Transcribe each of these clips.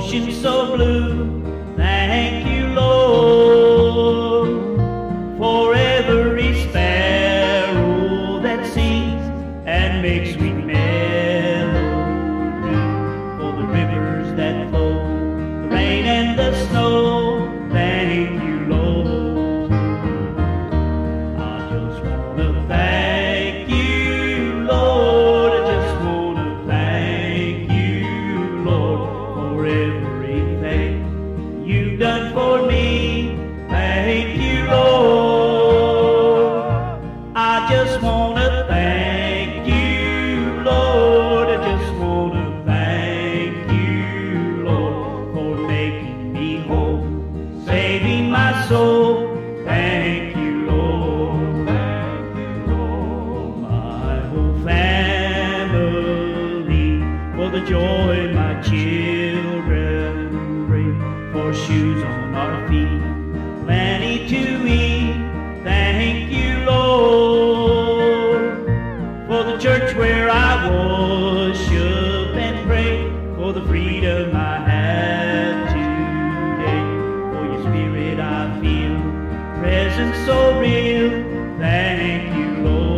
ocean so blue. Thank you, Lord, for every sparrow that sings and makes sweet melody, for the rivers that flow, the rain and the snow. Thank you, Lord. I just want to thank you, Lord. I just want to thank you, Lord, for everything you've done for me. Thank you, Lord. I just want to thank you, Lord. I just want to thank you, Lord, for making me whole, saving my soul. Thank you, Lord. Thank you, Lord. My whole family, for the joy my children bring, for shoes on our feet, plenty to eat. Thank you, Lord, for the church where I worship and pray, for the freedom I have today, for your spirit I feel, presence so real. Thank you, Lord.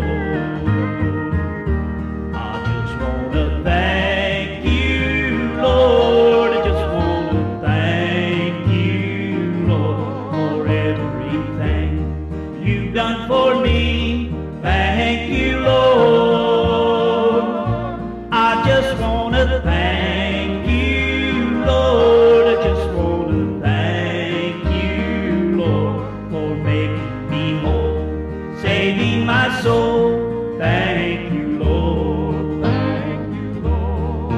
I just want to thank you, Lord. I just want to thank you, Lord, for everything you've done for me. Thank you, Lord. I just want to thank you, Lord. I just want to thank you, Lord, for making me whole, saving my soul. Thank you, Lord. Thank you, Lord.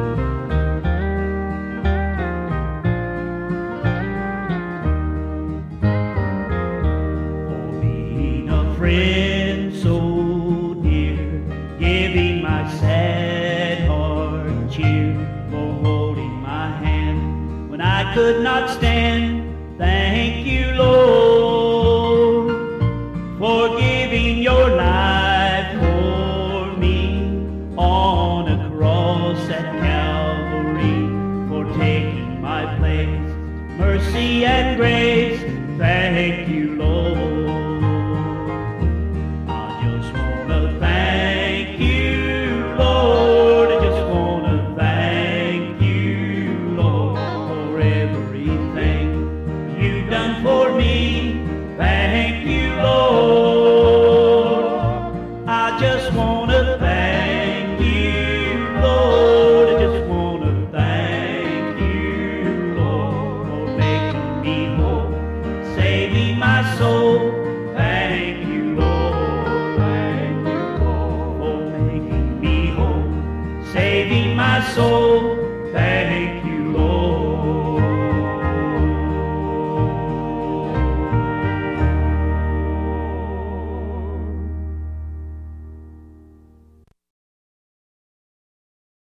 For being a friend so dear, giving my sad heart cheer, for holding my hand when I could not stand. Thank you, Lord, for giving your life for me on a cross at Calvary, for taking my place, mercy and grace.